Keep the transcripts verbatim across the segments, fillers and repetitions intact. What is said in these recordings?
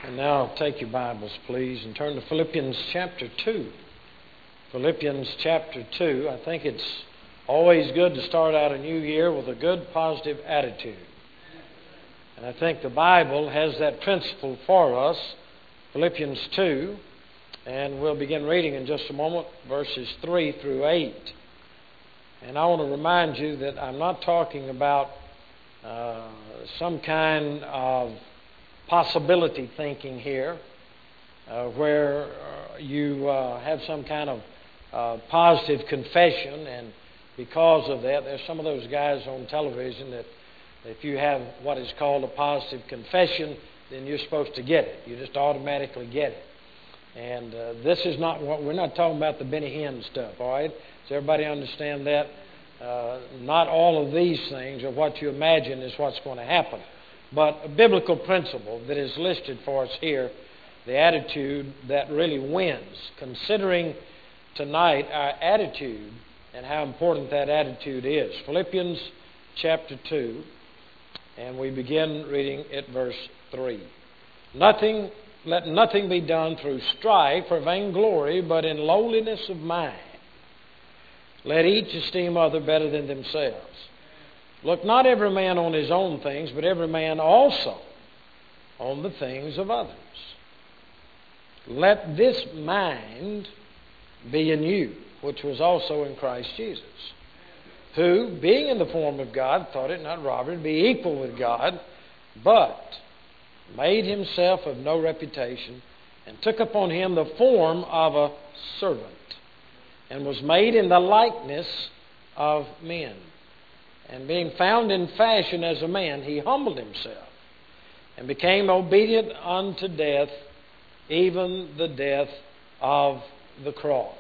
And now take your Bibles, please, and turn to Philippians chapter two. Philippians chapter two. I think it's always good to start out a new year with a good, positive attitude. And I think the Bible has that principle for us, Philippians two. And we'll begin reading in just a moment, verses three through eight. And I want to remind you that I'm not talking about uh, some kind of possibility thinking here, uh, where uh, you uh, have some kind of uh, positive confession, and because of that, there's some of those guys on television that if you have what is called a positive confession, then you're supposed to get it. You just automatically get it. And uh, this is not what we're not talking about the Benny Hinn stuff, all right? Does everybody understand that? Uh, not all of these things or what you imagine is what's going to happen. But a biblical principle that is listed for us here, the attitude that really wins. Considering tonight our attitude and how important that attitude is. Philippians chapter two, and we begin reading at verse three. Nothing, let nothing be done through strife or vainglory, but in lowliness of mind. Let each esteem other better than themselves. Look not every man on his own things, but every man also on the things of others. Let this mind be in you, which was also in Christ Jesus, who, being in the form of God, thought it not robbery to be equal with God, but made himself of no reputation, and took upon him the form of a servant, and was made in the likeness of men. And being found in fashion as a man, he humbled himself and became obedient unto death, even the death of the cross.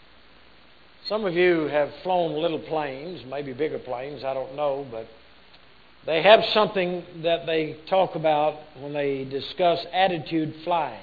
Some of you have flown little planes, maybe bigger planes, I don't know, but they have something that they talk about when they discuss attitude flying.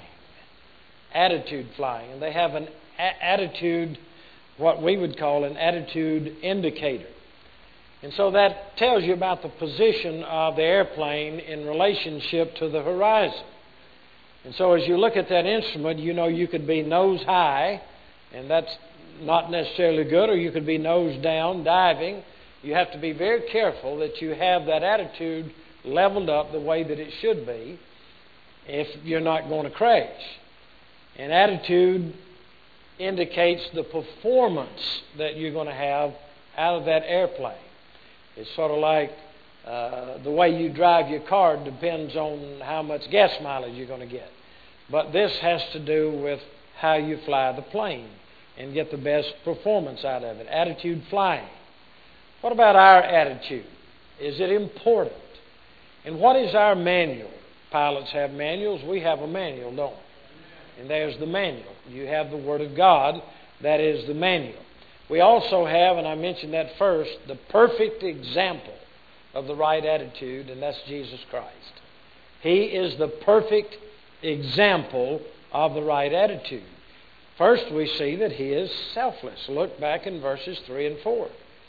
Attitude flying. And they have an a- attitude, what we would call an attitude indicator. And so that tells you about the position of the airplane in relationship to the horizon. And so as you look at that instrument, you know you could be nose high, and that's not necessarily good, or you could be nose down, diving. You have to be very careful that you have that attitude leveled up the way that it should be if you're not going to crash. And attitude indicates the performance that you're going to have out of that airplane. It's sort of like uh, the way you drive your car depends on how much gas mileage you're going to get. But this has to do with how you fly the plane and get the best performance out of it. Attitude flying. What about our attitude? Is it important? And what is our manual? Pilots have manuals. We have a manual, don't we? And there's the manual. You have the Word of God. That is the manual. We also have, and I mentioned that first, the perfect example of the right attitude, and that's Jesus Christ. He is the perfect example of the right attitude. First, we see that He is selfless. Look back in verses three and four.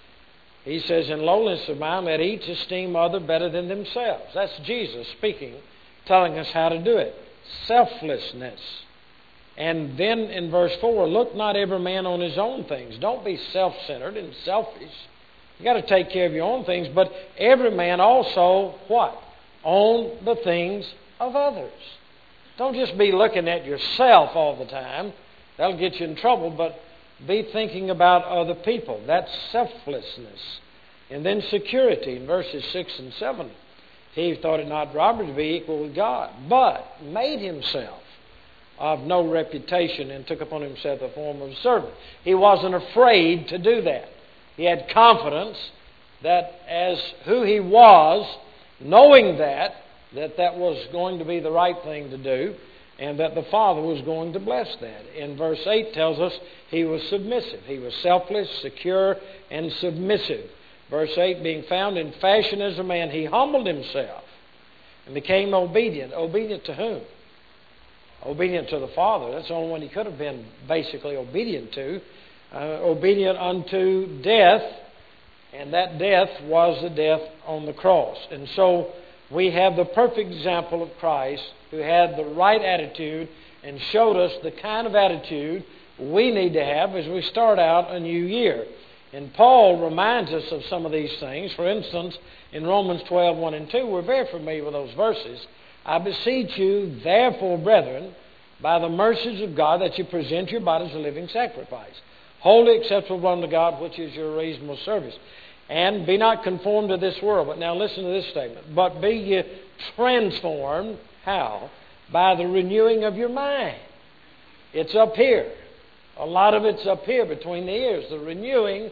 He says, in lowliness of mind, let each esteem other better than themselves. That's Jesus speaking, telling us how to do it. Selflessness. And then in verse four, look not every man on his own things. Don't be self-centered and selfish. You've got to take care of your own things, but every man also, what? On the things of others. Don't just be looking at yourself all the time. That'll get you in trouble, but be thinking about other people. That's selflessness. And then security in verses six and seven. He thought it not robbery to be equal with God, but made himself of no reputation and took upon himself the form of a servant. He wasn't afraid to do that. He had confidence that as who he was, knowing that, that that was going to be the right thing to do, and that the Father was going to bless that. In verse eight tells us he was submissive. He was selfless, secure, and submissive. Verse eight, being found in fashion as a man, he humbled himself and became obedient. Obedient to whom? Obedient to the Father. That's the only one he could have been basically obedient to. Uh, obedient unto death, and that death was the death on the cross. And so we have the perfect example of Christ who had the right attitude and showed us the kind of attitude we need to have as we start out a new year. And Paul reminds us of some of these things. For instance, in Romans twelve, one and two, we're very familiar with those verses. I beseech you, therefore, brethren, by the mercies of God, that you present your bodies a living sacrifice, wholly acceptable unto God, which is your reasonable service. And be not conformed to this world. But now listen to this statement. But be ye transformed. How? By the renewing of your mind. It's up here. A lot of it's up here between the ears. The renewing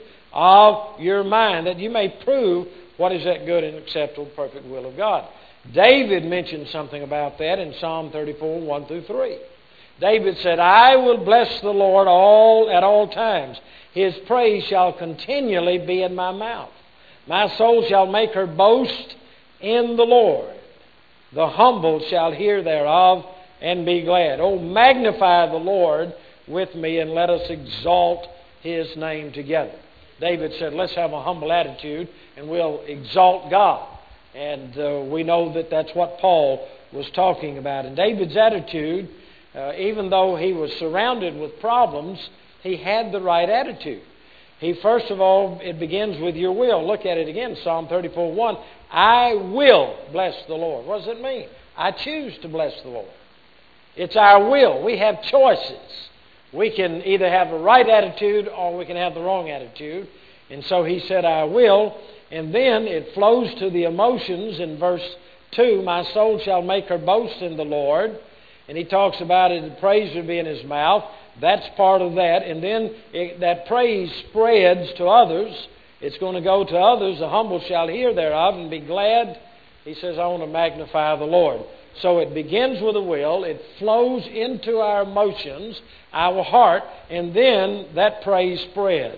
of your mind, that you may prove what is that good and acceptable, perfect will of God. David mentioned something about that in Psalm thirty-four, one through three. David said, I will bless the Lord all at all times. His praise shall continually be in my mouth. My soul shall make her boast in the Lord. The humble shall hear thereof and be glad. Oh, magnify the Lord with me and let us exalt His name together. David said, let's have a humble attitude and we'll exalt God. And uh, we know that that's what Paul was talking about. And David's attitude, uh, even though he was surrounded with problems, he had the right attitude. He, first of all, it begins with your will. Look at it again, Psalm thirty-four, one. I will bless the Lord. What does it mean? I choose to bless the Lord. It's our will. We have choices. We can either have the right attitude or we can have the wrong attitude. And so he said, I will. And then it flows to the emotions in verse two. My soul shall make her boast in the Lord. And he talks about it, the praise will be in his mouth. That's part of that. And then it, that praise spreads to others. It's going to go to others. The humble shall hear thereof and be glad. He says, I want to magnify the Lord. So it begins with a will. It flows into our emotions, our heart, and then that praise spreads.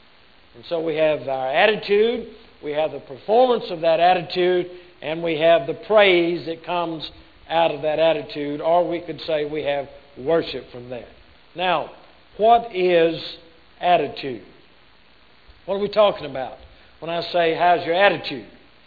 And so we have our attitude, we have the performance of that attitude, and we have the praise that comes out of that attitude, or we could say we have worship from that. Now, what is attitude? What are we talking about when I say, how's your attitude?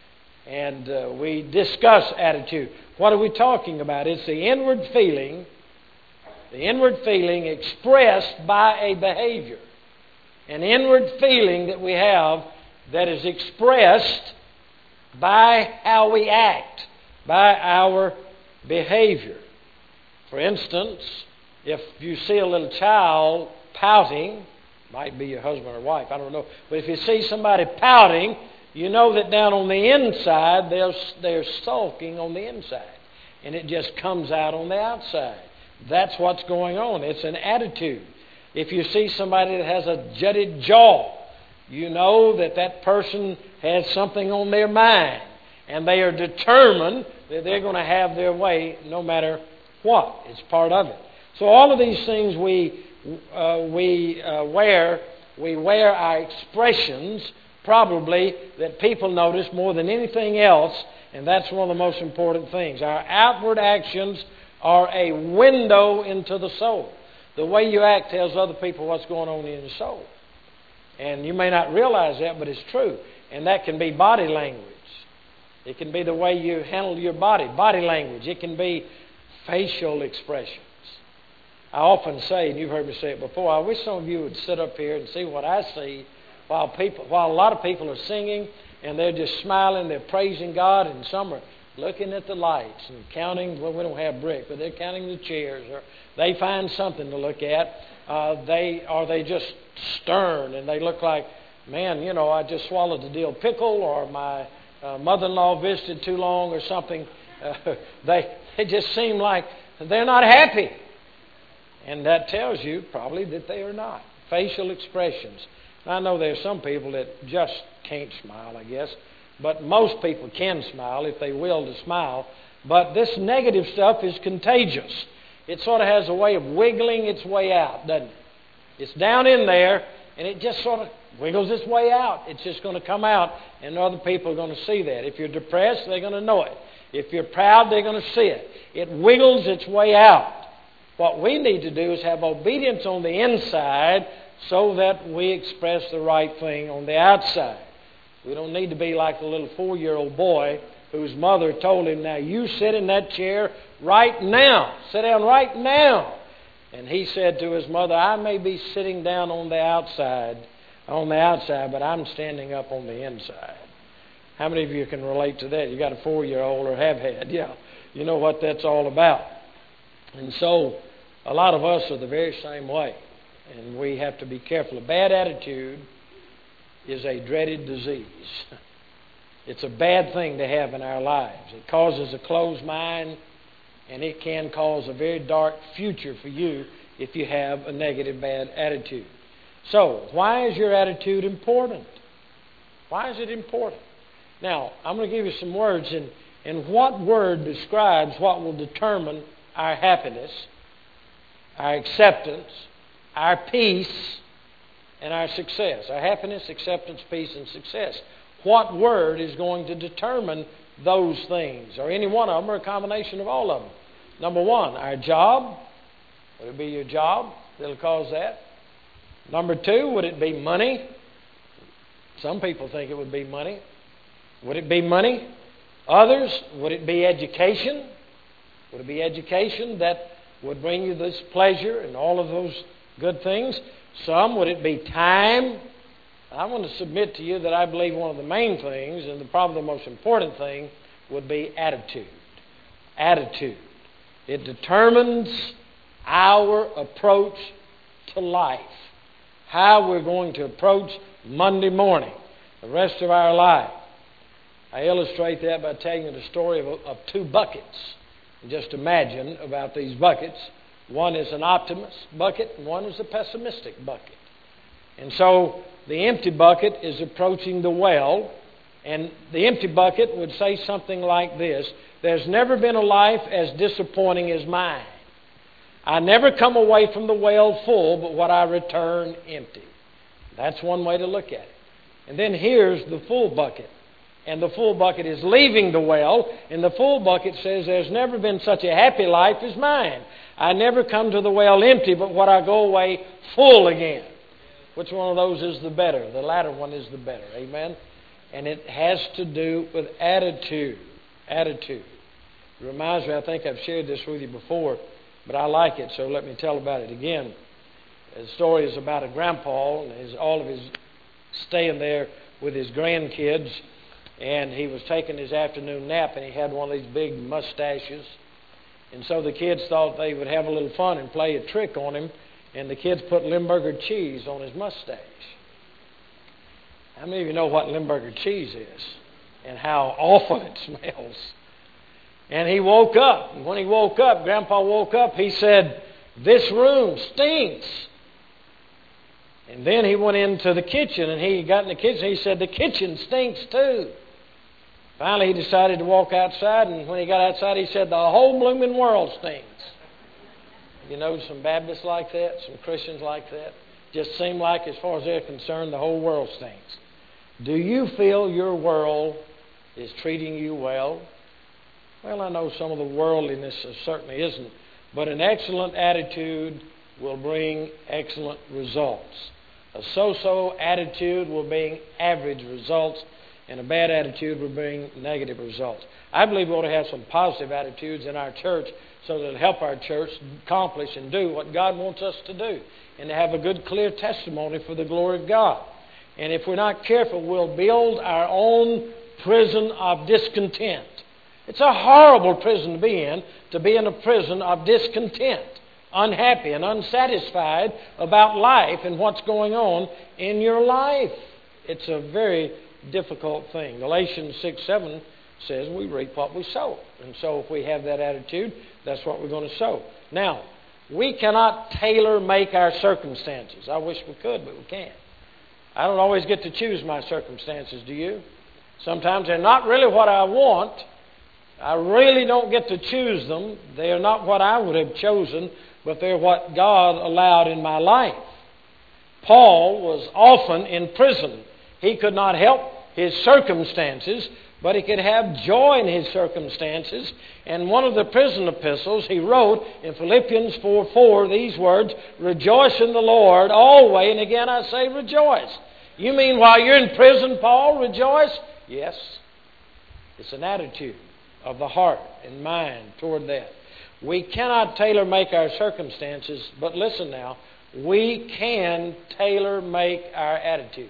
And uh, we discuss attitude. What are we talking about? It's the inward feeling, the inward feeling expressed by a behavior. An inward feeling that we have that is expressed by how we act, by our behavior. For instance, if you see a little child pouting, might be your husband or wife, I don't know, but if you see somebody pouting, you know that down on the inside, they're, they're sulking on the inside. And it just comes out on the outside. That's what's going on. It's an attitude. If you see somebody that has a jutted jaw, you know that that person has something on their mind. And they are determined that they're going to have their way no matter what. It's part of it. So all of these things we, uh, we uh, wear, we wear our expressions probably that people notice more than anything else, and that's one of the most important things. Our outward actions are a window into the soul. The way you act tells other people what's going on in your soul. And you may not realize that, but it's true. And that can be body language. It can be the way you handle your body, body language. It can be facial expressions. I often say, and you've heard me say it before, I wish some of you would sit up here and see what I see while people, while a lot of people are singing and they're just smiling, they're praising God, and some are looking at the lights and counting, well, we don't have brick, but they're counting the chairs, or they find something to look at. Uh, they Or they just stern and they look like, man, you know, I just swallowed the dill pickle, or my uh, mother-in-law visited too long or something. Uh, they, they just seem like they're not happy. And that tells you probably that they are not. Facial expressions. I know there are some people that just can't smile, I guess. But most people can smile if they will to smile. But this negative stuff is contagious. It sort of has a way of wiggling its way out, doesn't it? It's down in there, and it just sort of wiggles its way out. It's just going to come out, and other people are going to see that. If you're depressed, they're going to know it. If you're proud, they're going to see it. It wiggles its way out. What we need to do is have obedience on the inside so that we express the right thing on the outside. We don't need to be like the little four-year-old boy whose mother told him, now you sit in that chair right now. Sit down right now. And he said to his mother, I may be sitting down on the outside, on the outside, but I'm standing up on the inside. How many of you can relate to that? You got a four-year-old or have had. Yeah, you know what that's all about. And so a lot of us are the very same way. And we have to be careful. A bad attitude is a dreaded disease. It's a bad thing to have in our lives. It causes a closed mind, and it can cause a very dark future for you if you have a negative, bad attitude. So, why is your attitude important? Why is it important? Now, I'm going to give you some words, and, and what word describes what will determine our happiness, our acceptance, our peace, and our success. Our happiness, acceptance, peace, and success. What word is going to determine those things? Or any one of them, or a combination of all of them? Number one, our job. Would it be your job that'll cause that? Number two, would it be money? Some people think it would be money. Would it be money? Others, would it be education? Would it be education that would bring you this pleasure and all of those good things? Some, would it be time? I want to submit to you that I believe one of the main things, and the, probably the most important thing, would be attitude. Attitude. It determines our approach to life. How we're going to approach Monday morning, the rest of our life. I illustrate that by telling you the story of, of two buckets. And just imagine about these buckets. One is an optimist bucket, and one is a pessimistic bucket. And so the empty bucket is approaching the well, and the empty bucket would say something like this: there's never been a life as disappointing as mine. I never come away from the well full, but what I return empty. That's one way to look at it. And then here's the full bucket. And the full bucket is leaving the well, and the full bucket says, there's never been such a happy life as mine. I never come to the well empty, but what I go away full again. Which one of those is the better? The latter one is the better. Amen? And it has to do with attitude. Attitude. It reminds me, I think I've shared this with you before, but I like it, so let me tell about it again. The story is about a grandpa, and his, all of his staying there with his grandkids, and he was taking his afternoon nap, and he had one of these big mustaches. And so the kids thought they would have a little fun and play a trick on him, and the kids put Limburger cheese on his mustache. How many of you know what Limburger cheese is and how awful it smells? And he woke up. And when he woke up, Grandpa woke up, he said, this room stinks. And then he went into the kitchen, and he got in the kitchen, and he said, the kitchen stinks too. Finally, he decided to walk outside, and when he got outside, he said, the whole blooming world stinks. You know some Baptists like that, some Christians like that? Just seem like, as far as they're concerned, the whole world stinks. Do you feel your world is treating you well? Well, I know some of the worldliness certainly isn't, but an excellent attitude will bring excellent results. A so-so attitude will bring average results, and a bad attitude will bring negative results. I believe we ought to have some positive attitudes in our church so that it'll help our church accomplish and do what God wants us to do, and to have a good, clear testimony for the glory of God. And if we're not careful, we'll build our own prison of discontent. It's a horrible prison to be in, to be in a prison of discontent, unhappy and unsatisfied about life and what's going on in your life. It's a very difficult thing. Galatians six seven says we reap what we sow. And so if we have that attitude, that's what we're going to sow. Now, we cannot tailor-make our circumstances. I wish we could, but we can't. I don't always get to choose my circumstances, do you? Sometimes they're not really what I want. I really don't get to choose them. They are not what I would have chosen, but they're what God allowed in my life. Paul was often in prison. He could not help his circumstances, but he could have joy in his circumstances. And one of the prison epistles he wrote in Philippians four four these words, rejoice in the Lord always. And again I say rejoice. You mean while you're in prison, Paul, rejoice? Yes. It's an attitude of the heart and mind toward that. We cannot tailor-make our circumstances, but listen now, we can tailor-make our attitude.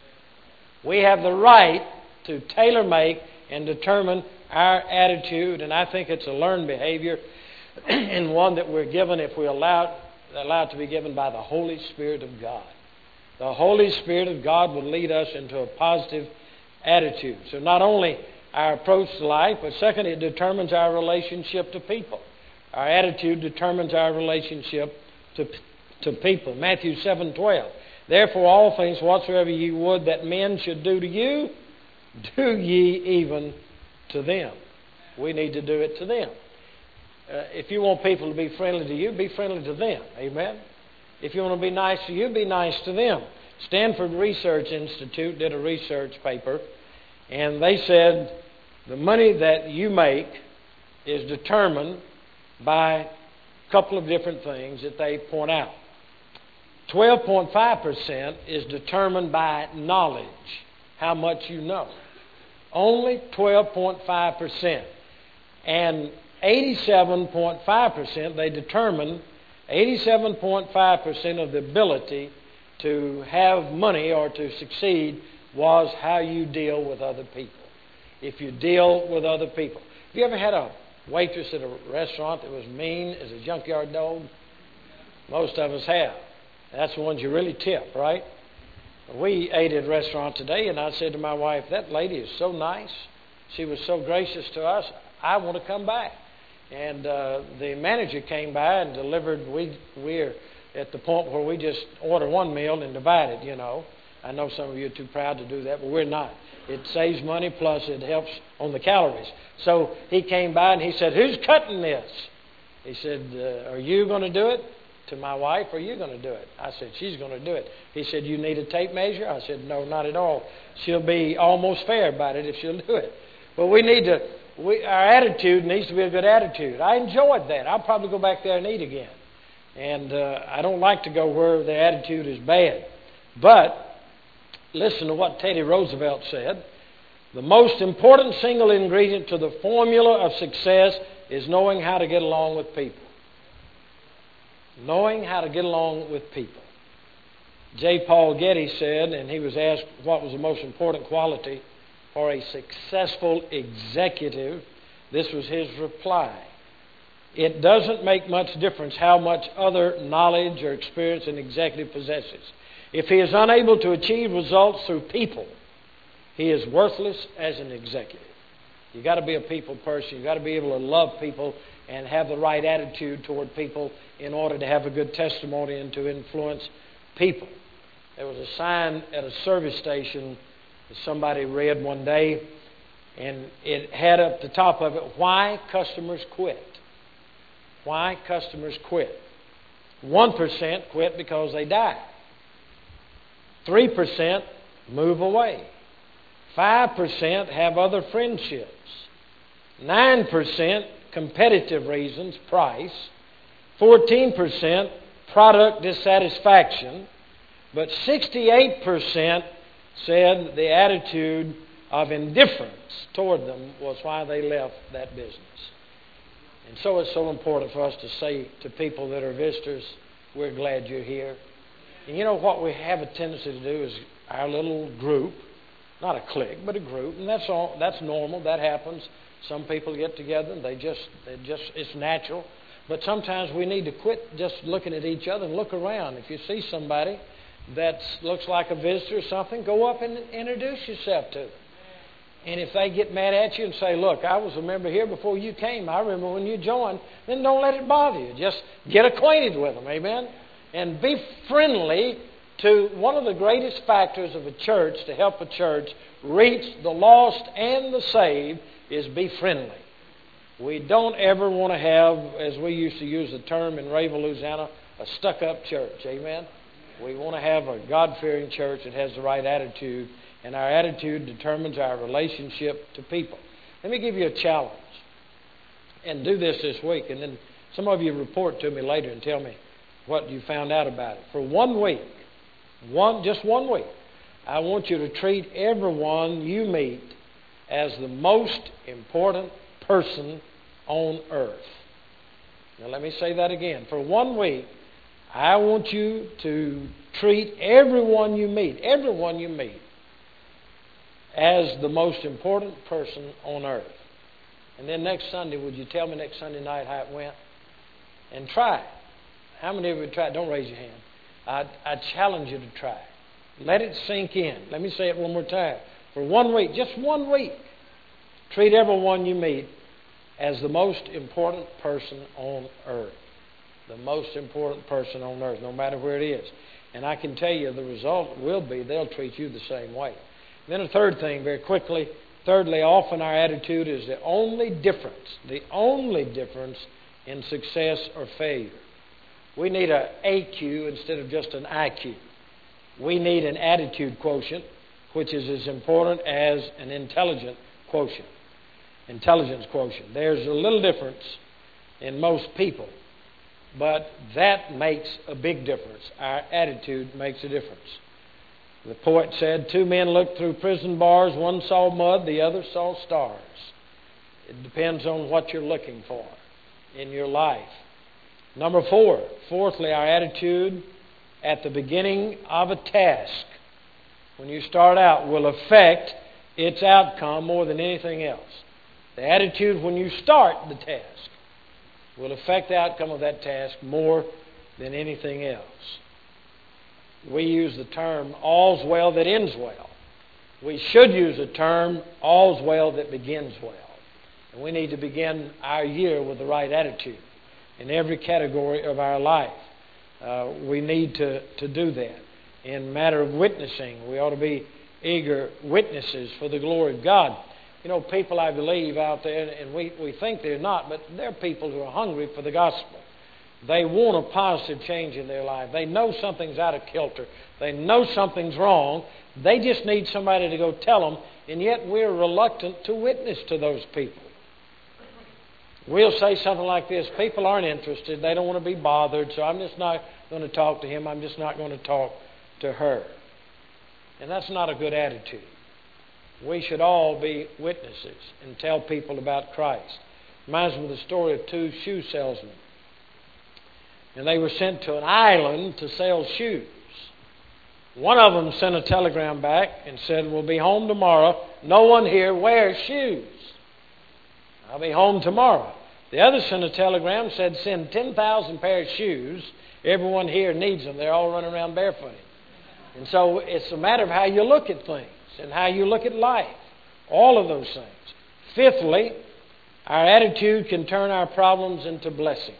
We have the right to tailor-make and determine our attitude, and I think it's a learned behavior and one that we're given if we allow, allow it to be given by the Holy Spirit of God. The Holy Spirit of God will lead us into a positive attitude. So not only our approach to life, but second, it determines our relationship to people. Our attitude determines our relationship to, to people. Matthew seven twelve. Therefore all things whatsoever ye would that men should do to you, do ye even to them. We need to do it to them. Uh, if you want people to be friendly to you, be friendly to them. Amen? If you want to be nice to you, be nice to them. Stanford Research Institute did a research paper, and they said the money that you make is determined by a couple of different things that they point out. twelve point five percent is determined by knowledge, how much you know. Only twelve point five percent. And eighty-seven point five percent, they determine eighty-seven point five percent of the ability to have money or to succeed was how you deal with other people. If you deal with other people. Have you ever had a waitress at a restaurant that was mean as a junkyard dog? Most of us have. That's the ones you really tip, right? We ate at a restaurant today, and I said to my wife, that lady is so nice. She was so gracious to us. I want to come back. And uh, the manager came by and delivered. We, we're at the point where we just order one meal and divide it, you know. I know some of you are too proud to do that, but we're not. It saves money, plus it helps on the calories. So he came by and he said, who's cutting this? He said, uh, are you going to do it? To my wife, are you going to do it? I said, she's going to do it. He said, you need a tape measure? I said, no, not at all. She'll be almost fair about it if she'll do it. But we need to, we, our attitude needs to be a good attitude. I enjoyed that. I'll probably go back there and eat again. And uh, I don't like to go where the attitude is bad. But listen to what Teddy Roosevelt said. The most important single ingredient to the formula of success is knowing how to get along with people. Knowing how to get along with people. J. Paul Getty said, and he was asked what was the most important quality for a successful executive, this was his reply. It doesn't make much difference how much other knowledge or experience an executive possesses. If he is unable to achieve results through people, he is worthless as an executive. You've got to be a people person. You've got to be able to love people and have the right attitude toward people in order to have a good testimony and to influence people. There was a sign at a service station that somebody read one day, and it had up the top of it, why customers quit. Why customers quit. one percent quit because they die. three percent move away. five percent have other friendships. nine percent competitive reasons, price. fourteen percent product dissatisfaction. But sixty-eight percent said the attitude of indifference toward them was why they left that business. And so it's so important for us to say to people that are visitors, we're glad you're here. And you know what we have a tendency to do is our little group, not a clique, but a group, and that's all. That's normal. That happens. Some people get together and they just, they just, it's natural. But sometimes we need to quit just looking at each other and look around. If you see somebody that looks like a visitor or something, go up and introduce yourself to them. And if they get mad at you and say, look, I was a member here before you came, I remember when you joined, then don't let it bother you. Just get acquainted with them, amen? And be friendly to one of the greatest factors of a church to help a church reach the lost and the saved is be friendly. We don't ever want to have, as we used to use the term in Rayville, Louisiana, a stuck-up church, amen? We want to have a God-fearing church that has the right attitude, and our attitude determines our relationship to people. Let me give you a challenge, and do this this week, and then some of you report to me later and tell me what you found out about it. For one week, one just one week, I want you to treat everyone you meet as the most important person on earth. Now let me say that again. For one week, I want you to treat everyone you meet, everyone you meet, as the most important person on earth. And then next Sunday, would you tell me next Sunday night how it went? And try it. How many of you tried? Don't raise your hand. I, I challenge you to try it. Let it sink in. Let me say it one more time. For one week, just one week, treat everyone you meet as the most important person on earth. The most important person on earth, no matter where it is. And I can tell you the result will be they'll treat you the same way. Then a third thing, very quickly. Thirdly, often our attitude is the only difference, the only difference in success or failure. We need an A Q instead of just an I Q. We need an attitude quotient, which is as important as an intelligent quotient. Intelligence quotient. There's a little difference in most people, but that makes a big difference. Our attitude makes a difference. The poet said, two men looked through prison bars, one saw mud, the other saw stars. It depends on what you're looking for in your life. Number four, fourthly, our attitude at the beginning of a task, when you start out, will affect its outcome more than anything else. The attitude when you start the task will affect the outcome of that task more than anything else. We use the term, all's well that ends well. We should use the term, all's well that begins well. And we need to begin our year with the right attitude in every category of our life. Uh, we need to, to do that. In matter of witnessing, we ought to be eager witnesses for the glory of God. You know, people, I believe, out there, and we, we think they're not, but they're people who are hungry for the gospel. They want a positive change in their life. They know something's out of kilter. They know something's wrong. They just need somebody to go tell them, and yet we're reluctant to witness to those people. We'll say something like this, people aren't interested, they don't want to be bothered, so I'm just not going to talk to him, I'm just not going to talk to her. And that's not a good attitude. We should all be witnesses and tell people about Christ. Reminds me of the story of two shoe salesmen. And they were sent to an island to sell shoes. One of them sent a telegram back and said, we'll be home tomorrow. No one here wears shoes. I'll be home tomorrow. The other sent a telegram, said, send ten thousand pairs of shoes. Everyone here needs them. They're all running around barefooted. And so it's a matter of how you look at things and how you look at life. All of those things. Fifthly, our attitude can turn our problems into blessings.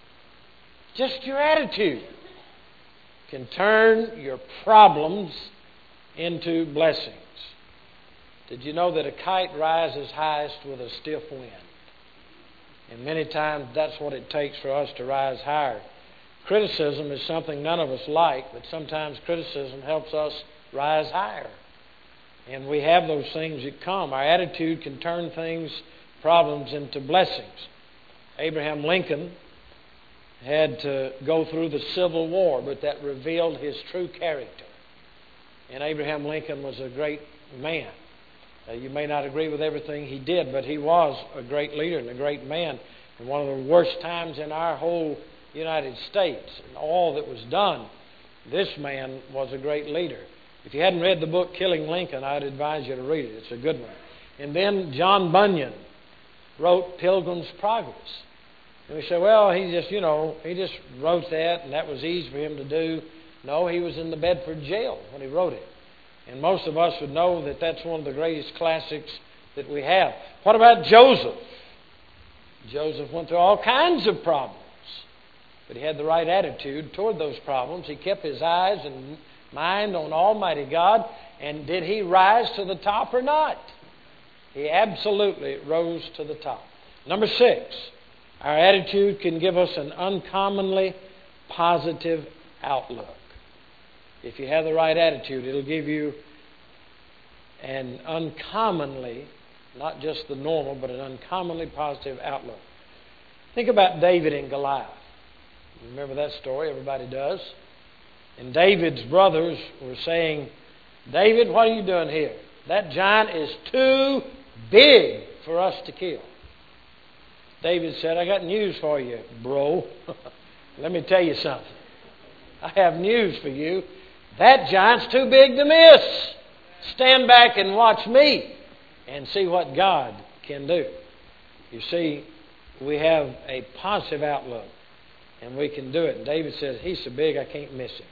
Just your attitude can turn your problems into blessings. Did you know that a kite rises highest with a stiff wind? And many times that's what it takes for us to rise higher. Criticism is something none of us like, but sometimes criticism helps us rise higher. And we have those things that come. Our attitude can turn things, problems, into blessings. Abraham Lincoln had to go through the Civil War, but that revealed his true character. And Abraham Lincoln was a great man. Uh, you may not agree with everything he did, but he was a great leader and a great man. And one of the worst times in our whole United States and all that was done, this man was a great leader. If you hadn't read the book Killing Lincoln, I'd advise you to read it. It's a good one. And then John Bunyan wrote Pilgrim's Progress. And we say, well, he just, you know, he just wrote that and that was easy for him to do. No, he was in the Bedford jail when he wrote it. And most of us would know that that's one of the greatest classics that we have. What about Joseph? Joseph went through all kinds of problems, but he had the right attitude toward those problems. He kept his eyes and mind on Almighty God. And did he rise to the top or not? He absolutely rose to the top. Number six, our attitude can give us an uncommonly positive outlook. If you have the right attitude, it'll give you an uncommonly, not just the normal, but an uncommonly positive outlook. Think about David and Goliath. Remember that story? Everybody does. And David's brothers were saying, David, what are you doing here? That giant is too big for us to kill. David said, I got news for you, bro. Let me tell you something. I have news for you. That giant's too big to miss. Stand back and watch me and see what God can do. You see, we have a positive outlook, and we can do it. And David says, he's so big I can't miss him.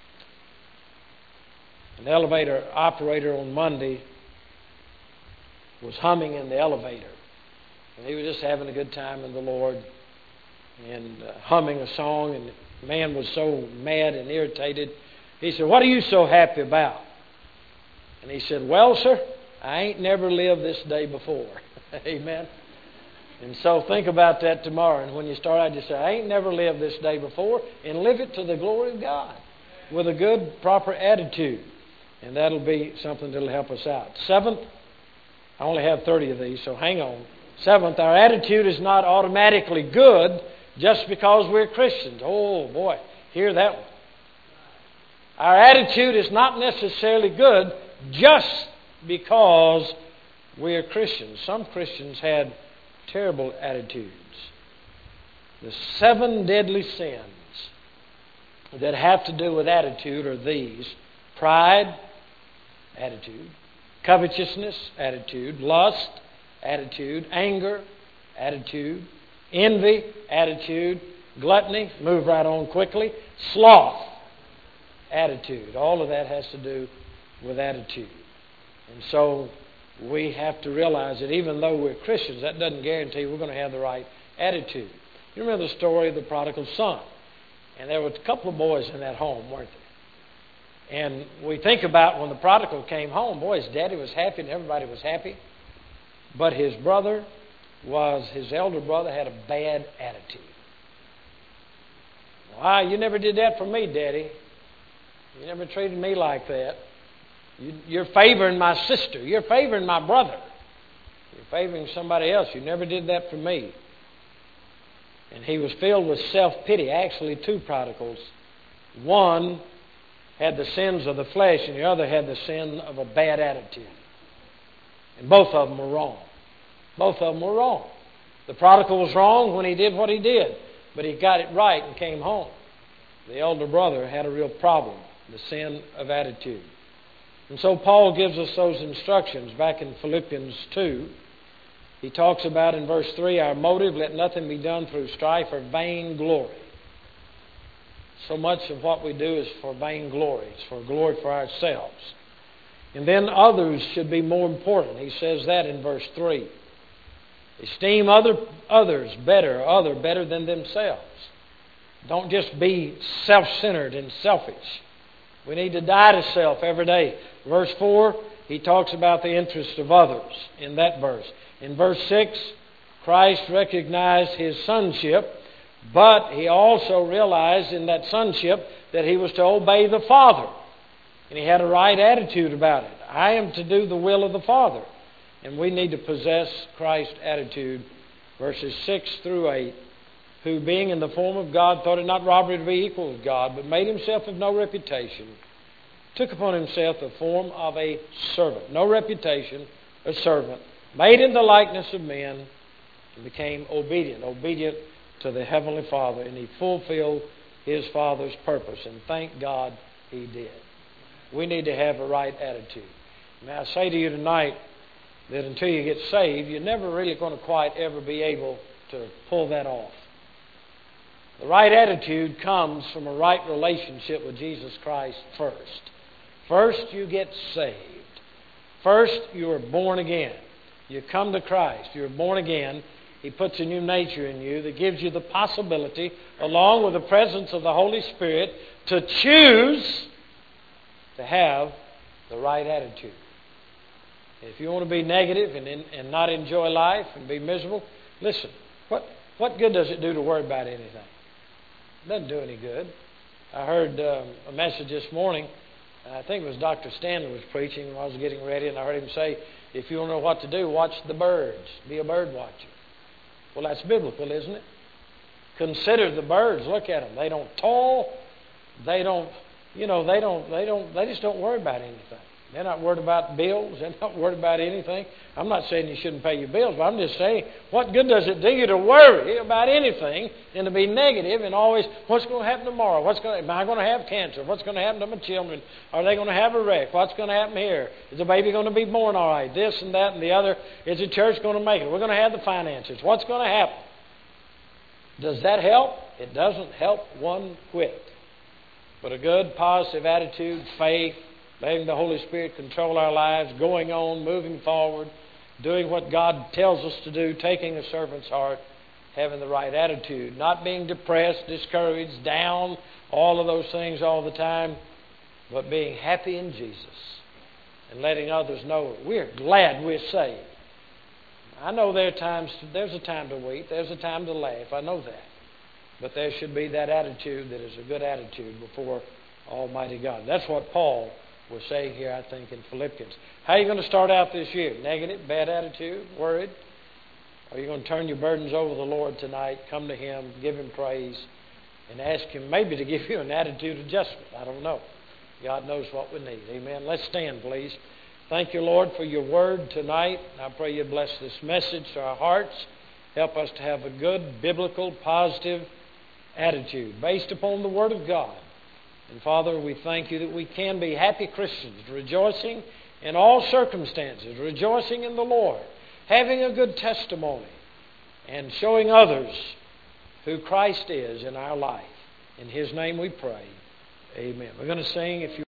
An elevator operator on Monday was humming in the elevator. And he was just having a good time in the Lord and uh, humming a song. And the man was so mad and irritated. He said, what are you so happy about? And he said, well, sir, I ain't never lived this day before. Amen. And so think about that tomorrow. And when you start out, just say, I ain't never lived this day before. And live it to the glory of God with a good, proper attitude. And that'll be something that'll help us out. Seventh, I only have thirty of these, so hang on. Seventh, our attitude is not automatically good just because we're Christians. Oh, boy, hear that one. Our attitude is not necessarily good just because we're Christians. Some Christians had terrible attitudes. The seven deadly sins that have to do with attitude are these: pride, attitude; covetousness, attitude; lust, attitude; anger, attitude; envy, attitude; gluttony, move right on quickly; sloth, attitude. All of that has to do with attitude. And so we have to realize that even though we're Christians, that doesn't guarantee we're going to have the right attitude. You remember the story of the prodigal son. And there were a couple of boys in that home, weren't there? And we think about when the prodigal came home, boy, his daddy was happy and everybody was happy. But his brother was, his elder brother had a bad attitude. Why, you never did that for me, Daddy. You never treated me like that. You, you're favoring my sister. You're favoring my brother. You're favoring somebody else. You never did that for me. And he was filled with self-pity. Actually, two prodigals. One had the sins of the flesh, and the other had the sin of a bad attitude. And both of them were wrong. Both of them were wrong. The prodigal was wrong when he did what he did, but he got it right and came home. The elder brother had a real problem, the sin of attitude. And so Paul gives us those instructions back in Philippians two. He talks about in verse three, our motive, let nothing be done through strife or vain glory. So much of what we do is for vain glory. It's for glory for ourselves. And then others should be more important. He says that in verse three. Esteem other others better, other better than themselves. Don't just be self-centered and selfish. We need to die to self every day. Verse four, he talks about the interest of others in that verse. In verse six, Christ recognized his sonship, but he also realized in that sonship that he was to obey the Father. And he had a right attitude about it. I am to do the will of the Father. And we need to possess Christ's attitude. Verses six through eight. Who being in the form of God thought it not robbery to be equal with God, but made himself of no reputation, took upon himself the form of a servant. No reputation, a servant. Made in the likeness of men, and became obedient. Obedient to the Heavenly Father. And he fulfilled his Father's purpose. And thank God he did. We need to have a right attitude. Now I say to you tonight that until you get saved, you're never really going to quite ever be able to pull that off. The right attitude comes from a right relationship with Jesus Christ first. First, you get saved. First, you are born again. You come to Christ. You're born again. He puts a new nature in you that gives you the possibility, along with the presence of the Holy Spirit, to choose to have the right attitude. If you want to be negative and, and not enjoy life and be miserable, listen, what, what good does it do to worry about anything? It doesn't do any good. I heard um, a message this morning, and I think it was Doctor Stanley was preaching when I was getting ready, and I heard him say, if you want to know what to do, watch the birds. Be a bird watcher. Well, that's biblical, isn't it? Consider the birds. Look at them. They don't toil. They don't, you know, they don't, they don't, they just don't worry about anything. They're not worried about bills. They're not worried about anything. I'm not saying you shouldn't pay your bills, but I'm just saying, what good does it do you to worry about anything and to be negative and always, what's going to happen tomorrow? What's going to, am I going to have cancer? What's going to happen to my children? Are they going to have a wreck? What's going to happen here? Is the baby going to be born all right? This and that and the other. Is the church going to make it? We're going to have the finances. What's going to happen? Does that help? It doesn't help one whit. But a good, positive attitude, faith, letting the Holy Spirit control our lives, going on, moving forward, doing what God tells us to do, taking a servant's heart, having the right attitude, not being depressed, discouraged, down, all of those things all the time, but being happy in Jesus and letting others know we're glad we're saved. I know there are times, there's a time to weep, there's a time to laugh, I know that. But there should be that attitude that is a good attitude before Almighty God. That's what Paul was saying here, I think, in Philippians. How are you going to start out this year? Negative, bad attitude, worried? Or are you going to turn your burdens over to the Lord tonight, come to Him, give Him praise, and ask Him maybe to give you an attitude adjustment? I don't know. God knows what we need. Amen. Let's stand, please. Thank you, Lord, for your word tonight. I pray you bless this message to our hearts. Help us to have a good, biblical, positive attitude based upon the Word of God. And Father, we thank you that we can be happy Christians, rejoicing in all circumstances, rejoicing in the Lord, having a good testimony, and showing others who Christ is in our life. In His name we pray. Amen. We're going to sing, if you